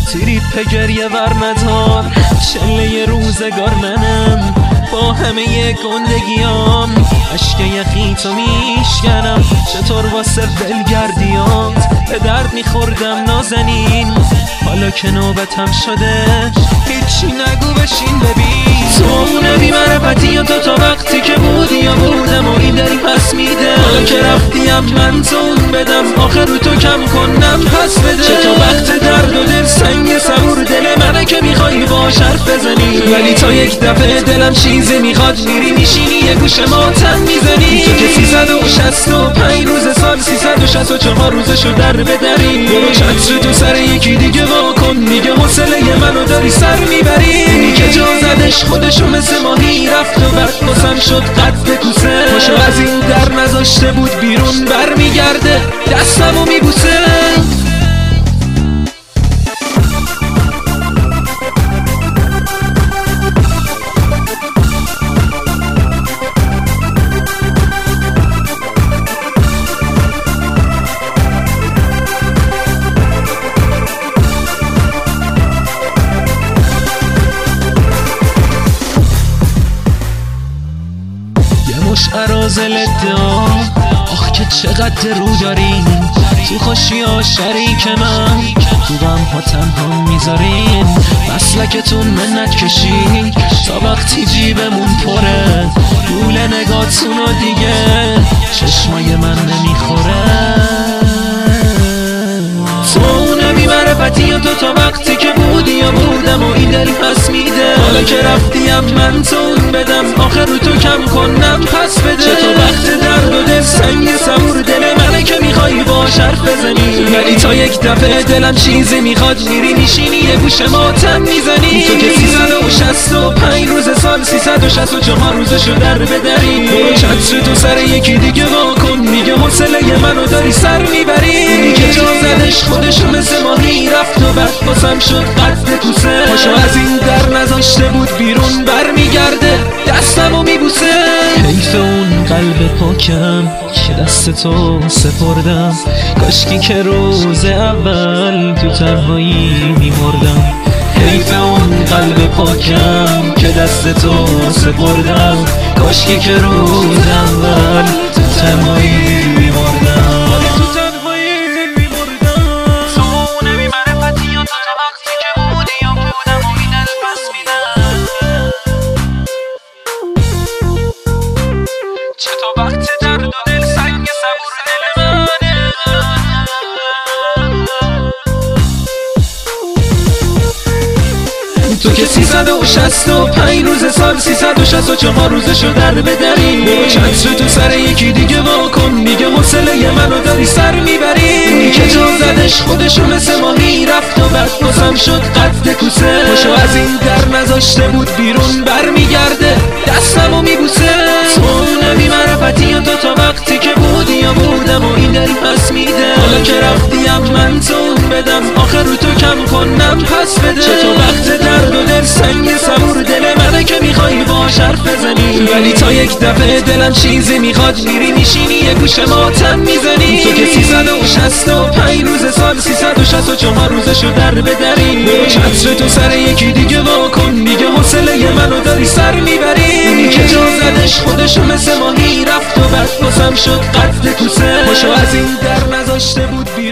تریپ گریه ور ندار، چله روزگار منم با همه گندگیام، اشک یخی تو میشکنم چطور واسه ولگردیات، به درد میخوردم نازنین حالا که نوبتم شده هیچی نگو بشین ببین. تو اون بی‌معرفتی یا تا وقتی که بودی یا بودم و این داری پس میده، حالا که رفتیم من تو اون بدم آخر رو تو کم کنم پس بده. چه تو وقت درد و دل سنگ صبور دل منه که میخوایی باش حرف بزنی، ولی تا یک دفعه دلم چیزی میخواد میری میشینی یه گوش ماتم میزنی. تو که 365 روز سال 364 روزشو در بدری، برو چتر تو سر یکی دیگه واکن، میگه حوصله منو داری سر میبری. اینی که جا زدش خودشو مثل ماهی رفت و بعد باسم شد قد کوسه، پاشو از این در نذاشته بود بیرون برمیگرده دستمو میبوسه. ارازل ادعا آخ که چقدر رو دارین، تو خوشی ها شریک من، تو غم ها تنها میذارین، مسلکتون منت کشی تا وقتی جیبمون پره، گول نگاتون رو دیگه چشمای من نمیخوره. تو اون بی‌معرفتی یا تو تا وقتی که بودی یا بودم و این دل پس میده، حالا که رفتیم من تو اون بدم آخر رو تو کم کنم پس بده. چه تو وقت درد و دل سنگ صبور دل منه که میخوایی باش حرف بزنی، ولی تا یک دفعه دلم چیزی میخواد میری میشینی یه گوش ماتم میزنی. تو که 365 روز سال 364 روزشو در بدری، برو چتر تو سر یکی دیگه واکن، میگه حوصله منو داری سر میبری. اینی که جا زدش خودشو مثل ماهی رفت و بعد باسم شد قد کوسه، پاشو از این در نذاشته بود بیرون برمیگرده دستمو میبوسه. حیف اون قلب پاکم که دست تو سپردم، کاشکی که روز اول تو تنهایی میمردم. حیف اون قلب پاکم که دست تو سپردم، کاشکی که روز اول تو تنهایی میمردم. تو که 365 روز سال 364 روزشو در بدری، چتر تو سر یکی دیگه واکن، میگه حوصله منو داری سر میبری. اینی که جا زدش خودشو مثل ماهی رفت و بعد باسم شد قد کوسه، پاشو از این در نذاشته بود بیرون برمیگرده دستمو میبوسه. تو اون بی‌معرفتی یا تو تا وقتی که بودی یا بودم و این دل پس میده، حالا که رفتیم من تو اون بدم آخر رو تو کم کنم پس بده. چه تو وقت درد و دل سنگ صبور دل منه که میخوایی باش حرف بزنی، ولی تا یک دفعه دلم چیزی میخواد میری میشینی یه گوش ماتم میزنی. تو که 365 روز سال 364 روزشو در بدری، چتر تو سر یکی دیگه واکن، میگه حوصله منو داری سر میبری. اینی که جا زدش خودشو مثل ماهی رفت و بعد باسم شد قد کوسه، پاشو از این در نذاشته بود